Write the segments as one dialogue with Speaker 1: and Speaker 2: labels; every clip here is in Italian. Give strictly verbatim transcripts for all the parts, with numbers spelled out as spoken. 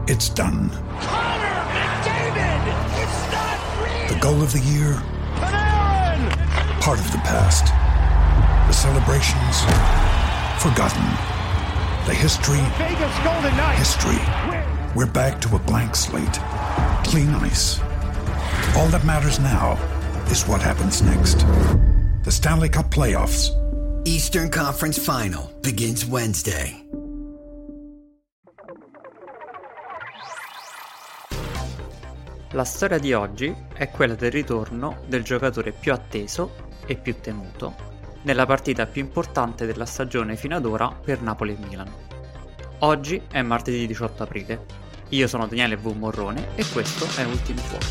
Speaker 1: It's done.
Speaker 2: Connor McDavid! It's not real!
Speaker 1: The goal of the year?
Speaker 2: Panarin!
Speaker 1: Part of the past. The celebrations? Forgotten. The history?
Speaker 2: Vegas Golden Knights!
Speaker 1: History. We're back to a blank slate. Clean ice. All that matters now is what happens next. The Stanley Cup Playoffs.
Speaker 3: Eastern Conference Final begins Wednesday.
Speaker 4: La storia di oggi è quella del ritorno del giocatore più atteso e più temuto nella partita più importante della stagione fino ad ora per Napoli e Milan. Oggi è martedì diciotto aprile. Io sono Daniele V. Morrone e questo è Ultimi Fuochi.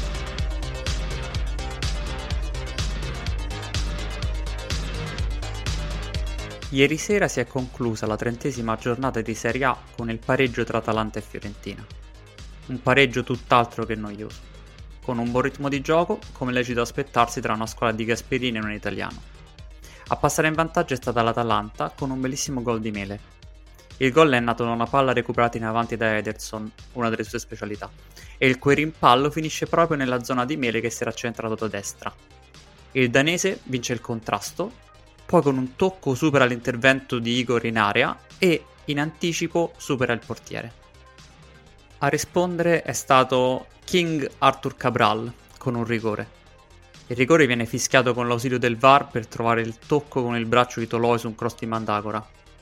Speaker 4: Ieri sera si è conclusa la trentesima giornata di Serie A con il pareggio tra Atalanta e Fiorentina. Un pareggio tutt'altro che noioso, con un buon ritmo di gioco, come lecito aspettarsi tra una squadra di Gasperini e un italiano. A passare in vantaggio è stata l'Atalanta con un bellissimo gol di Mele. Il gol è nato da una palla recuperata in avanti da Ederson, una delle sue specialità, e il cui rimpallo finisce proprio nella zona di Mele che si era centrato da destra. Il danese vince il contrasto, poi con un tocco supera l'intervento di Igor in area e in anticipo supera il portiere. A rispondere è stato King Arthur Cabral con un rigore. Il rigore viene fischiato con l'ausilio del V A R per trovare il tocco con il braccio di Toloi su un cross di Mandagora.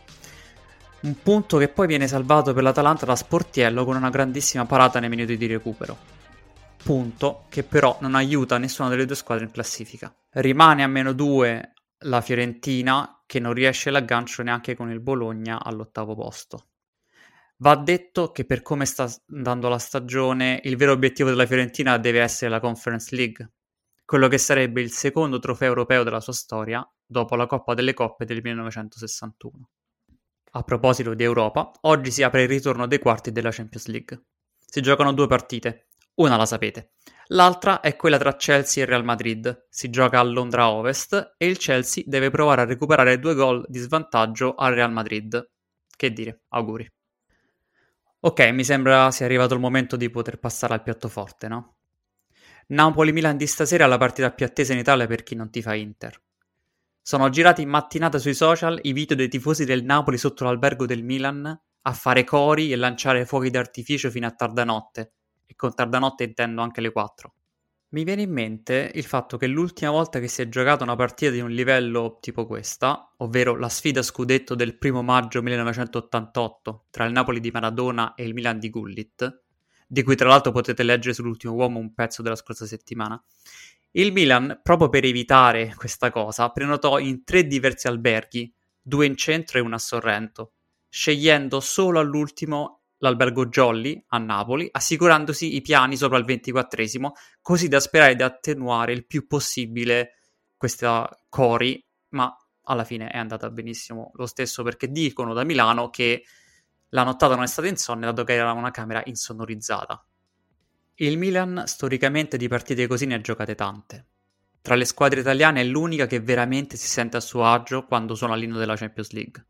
Speaker 4: Un punto che poi viene salvato per l'Atalanta da Sportiello con una grandissima parata nei minuti di recupero. Punto che però non aiuta nessuna delle due squadre in classifica. Rimane a meno due la Fiorentina che non riesce l'aggancio neanche con il Bologna all'ottavo posto. Va detto che per come sta andando la stagione, il vero obiettivo della Fiorentina deve essere la Conference League, quello che sarebbe il secondo trofeo europeo della sua storia, dopo la Coppa delle Coppe del millenovecentosessantuno. A proposito di Europa, oggi si apre il ritorno dei quarti della Champions League. Si giocano due partite, una la sapete, l'altra è quella tra Chelsea e Real Madrid, si gioca a Londra Ovest e il Chelsea deve provare a recuperare due gol di svantaggio al Real Madrid. Che dire, auguri. Ok, mi sembra sia arrivato il momento di poter passare al piatto forte, no? Napoli-Milan di stasera è la partita più attesa in Italia per chi non tifa Inter. Sono girati in mattinata sui social i video dei tifosi del Napoli sotto l'albergo del Milan a fare cori e lanciare fuochi d'artificio fino a tarda notte, e con tarda notte intendo anche le quattro. Mi viene in mente il fatto che l'ultima volta che si è giocata una partita di un livello tipo questa, ovvero la sfida scudetto del primo maggio millenovecentottantotto tra il Napoli di Maradona e il Milan di Gullit, di cui tra l'altro potete leggere sull'Ultimo Uomo un pezzo della scorsa settimana, il Milan, proprio per evitare questa cosa, prenotò in tre diversi alberghi, due in centro e uno a Sorrento, scegliendo solo all'ultimo l'albergo Jolly a Napoli, assicurandosi i piani sopra il ventiquattresimo, così da sperare di attenuare il più possibile questa cori, ma alla fine è andata benissimo lo stesso, perché dicono da Milano che la nottata non è stata insonne, dato che era una camera insonorizzata. Il Milan storicamente di partite così ne ha giocate tante. Tra le squadre italiane è l'unica che veramente si sente a suo agio quando suona l'inno della Champions League.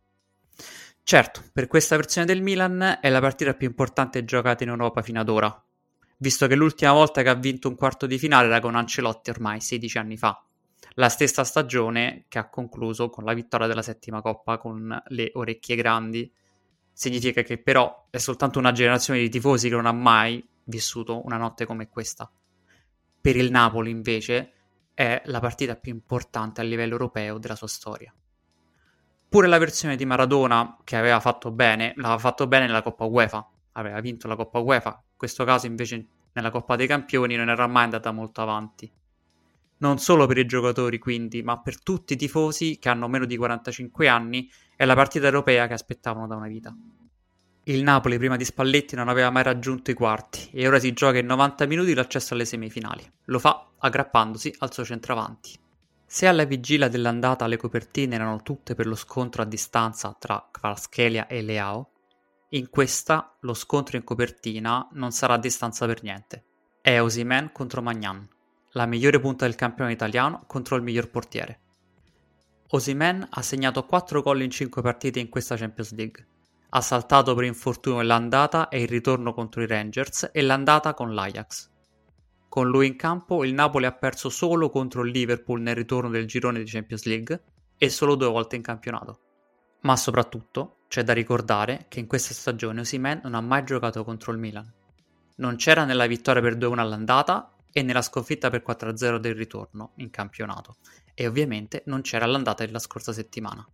Speaker 4: Certo, per questa versione del Milan è la partita più importante giocata in Europa fino ad ora, visto che l'ultima volta che ha vinto un quarto di finale era con Ancelotti ormai sedici anni fa, la stessa stagione che ha concluso con la vittoria della settima Coppa con le orecchie grandi. Significa che però è soltanto una generazione di tifosi che non ha mai vissuto una notte come questa. Per il Napoli invece è la partita più importante a livello europeo della sua storia. Pure la versione di Maradona, che aveva fatto bene, l'aveva fatto bene nella Coppa UEFA, aveva vinto la Coppa UEFA, in questo caso invece nella Coppa dei Campioni non era mai andata molto avanti. Non solo per i giocatori quindi, ma per tutti i tifosi che hanno meno di quarantacinque anni, è la partita europea che aspettavano da una vita. Il Napoli prima di Spalletti non aveva mai raggiunto i quarti e ora si gioca in novanta minuti l'accesso alle semifinali. Lo fa aggrappandosi al suo centravanti. Se alla vigilia dell'andata le copertine erano tutte per lo scontro a distanza tra Kvaratskhelia e Leao, in questa lo scontro in copertina non sarà a distanza per niente. È Osimhen contro Maignan, la migliore punta del campione italiano contro il miglior portiere. Osimhen ha segnato quattro gol in cinque partite in questa Champions League, Ha saltato per infortunio l'andata e il ritorno contro i Rangers e l'andata con l'Ajax. Con lui in campo il Napoli ha perso solo contro il Liverpool nel ritorno del girone di Champions League e solo due volte in campionato. Ma soprattutto c'è da ricordare che in questa stagione Osimhen non ha mai giocato contro il Milan. Non c'era nella vittoria per due a uno all'andata e nella sconfitta per quattro a zero del ritorno in campionato, e ovviamente non c'era all'andata della scorsa settimana.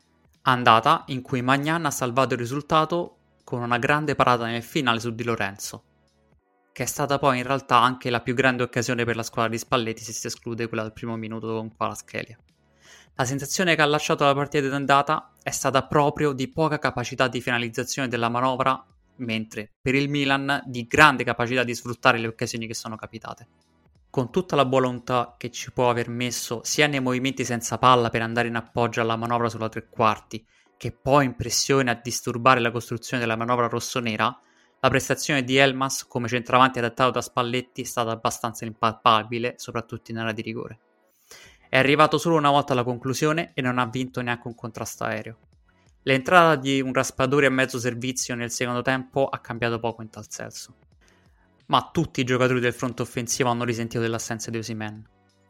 Speaker 4: Andata in cui Maignan ha salvato il risultato con una grande parata nel finale su Di Lorenzo, che è stata poi in realtà anche la più grande occasione per la squadra di Spalletti se si esclude quella del primo minuto con Kvaratskhelia. La sensazione che ha lasciato la partita d'andata è stata proprio di poca capacità di finalizzazione della manovra, mentre per il Milan di grande capacità di sfruttare le occasioni che sono capitate. Con tutta la volontà che ci può aver messo sia nei movimenti senza palla per andare in appoggio alla manovra sulla tre quarti, che poi in pressione a disturbare la costruzione della manovra rossonera, la prestazione di Elmas come centravanti adattato da Spalletti è stata abbastanza impalpabile, soprattutto in area di rigore. È arrivato solo una volta alla conclusione e non ha vinto neanche un contrasto aereo. L'entrata di un Raspadori a mezzo servizio nel secondo tempo ha cambiato poco in tal senso. Ma tutti i giocatori del fronte offensivo hanno risentito dell'assenza di Osimhen.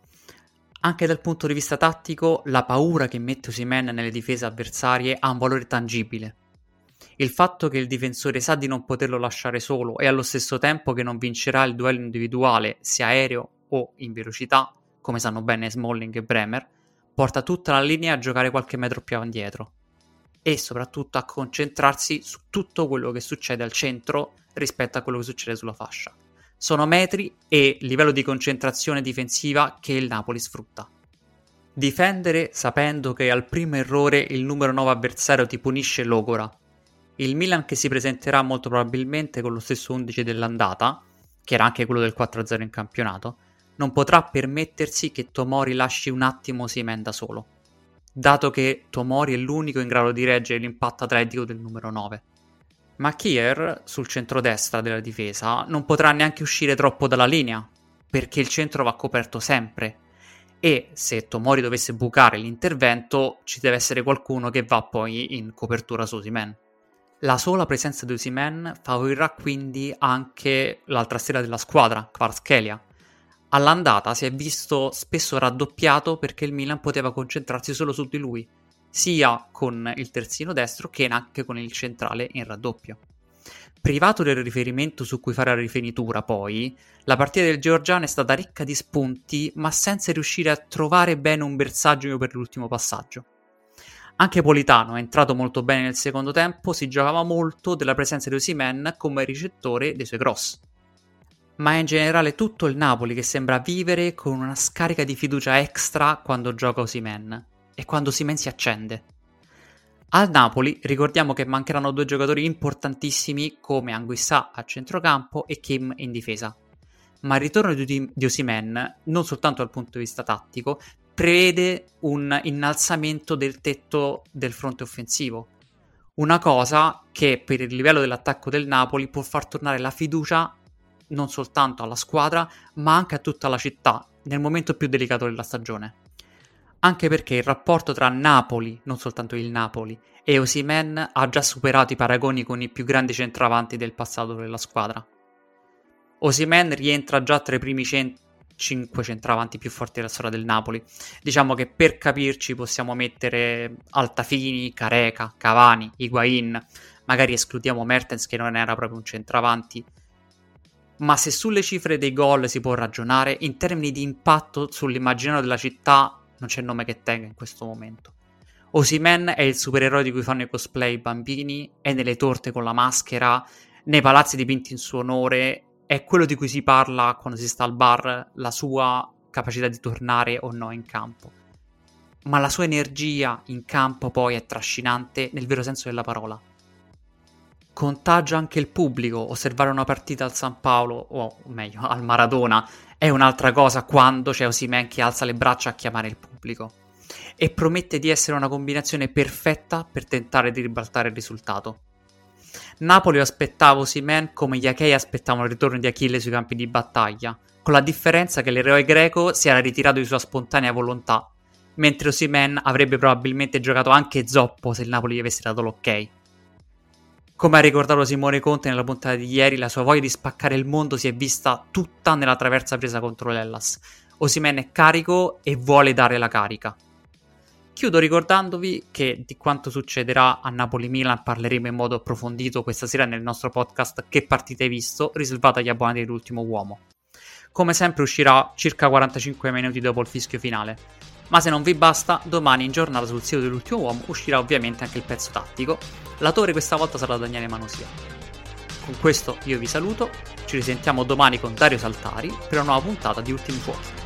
Speaker 4: Anche dal punto di vista tattico, la paura che mette Osimhen nelle difese avversarie ha un valore tangibile. Il fatto che il difensore sa di non poterlo lasciare solo e allo stesso tempo che non vincerà il duello individuale, sia aereo o in velocità, come sanno bene Smalling e Bremer, porta tutta la linea a giocare qualche metro più indietro e soprattutto a concentrarsi su tutto quello che succede al centro rispetto a quello che succede sulla fascia. Sono metri e livello di concentrazione difensiva che il Napoli sfrutta. Difendere sapendo che al primo errore il numero nove avversario ti punisce logora. Il Milan che si presenterà molto probabilmente con lo stesso undici dell'andata, che era anche quello del quattro a zero in campionato, non potrà permettersi che Tomori lasci un attimo Osimhen da solo, dato che Tomori è l'unico in grado di reggere l'impatto atletico del numero nove. Ma Kier, sul centrodestra della difesa, non potrà neanche uscire troppo dalla linea, perché il centro va coperto sempre, e se Tomori dovesse bucare l'intervento, ci deve essere qualcuno che va poi in copertura su Osimhen. La sola presenza di Osimhen favorirà quindi anche l'altra stella della squadra, Kvaratskhelia. All'andata si è visto spesso raddoppiato perché il Milan poteva concentrarsi solo su di lui, sia con il terzino destro che anche con il centrale in raddoppio. Privato del riferimento su cui fare la rifinitura, poi, la partita del georgiano è stata ricca di spunti, ma senza riuscire a trovare bene un bersaglio per l'ultimo passaggio. Anche Politano è entrato molto bene nel secondo tempo, si giocava molto della presenza di Osimhen come ricettore dei suoi cross. Ma è in generale tutto il Napoli che sembra vivere con una scarica di fiducia extra quando gioca Osimhen e quando Osimhen si accende. Al Napoli ricordiamo che mancheranno due giocatori importantissimi come Anguissà a centrocampo e Kim in difesa. Ma il ritorno di, di Osimhen, non soltanto dal punto di vista tattico, prevede un innalzamento del tetto del fronte offensivo. Una cosa che per il livello dell'attacco del Napoli può far tornare la fiducia non soltanto alla squadra, ma anche a tutta la città, nel momento più delicato della stagione. Anche perché il rapporto tra Napoli, non soltanto il Napoli, e Osimhen ha già superato i paragoni con i più grandi centravanti del passato della squadra. Osimhen rientra già tra i primi cent- cinque centravanti più forti della storia del Napoli. Diciamo che per capirci possiamo mettere Altafini, Careca, Cavani, Higuain, magari escludiamo Mertens che non era proprio un centravanti. Ma se sulle cifre dei gol si può ragionare, in termini di impatto sull'immaginario della città non c'è nome che tenga in questo momento. Osimhen è il supereroe di cui fanno i cosplay i bambini, è nelle torte con la maschera, nei palazzi dipinti in suo onore, è quello di cui si parla quando si sta al bar, la sua capacità di tornare o no in campo. Ma la sua energia in campo poi è trascinante nel vero senso della parola. Contagia anche il pubblico. Osservare una partita al San Paolo, o meglio al Maradona, è un'altra cosa quando c'è Osimhen che alza le braccia a chiamare il pubblico, e promette di essere una combinazione perfetta per tentare di ribaltare il risultato. Napoli aspettava Osimhen come gli Achei aspettavano il ritorno di Achille sui campi di battaglia, con la differenza che l'eroe greco si era ritirato di sua spontanea volontà, mentre Osimhen avrebbe probabilmente giocato anche zoppo se il Napoli gli avesse dato l'ok. Come ha ricordato Simone Conte nella puntata di ieri, la sua voglia di spaccare il mondo si è vista tutta nella traversa presa contro l'Hellas. Osimhen è carico e vuole dare la carica. Chiudo ricordandovi che di quanto succederà a Napoli-Milan parleremo in modo approfondito questa sera nel nostro podcast Che partita hai visto, riservato agli abbonati dell'Ultimo Uomo. Come sempre uscirà circa quarantacinque minuti dopo il fischio finale. Ma se non vi basta, domani in giornata sul sito dell'Ultimo Uomo uscirà ovviamente anche il pezzo tattico. L'autore questa volta sarà Daniele Manosia. Con questo io vi saluto, ci risentiamo domani con Dario Saltari per una nuova puntata di Ultimi Fuochi.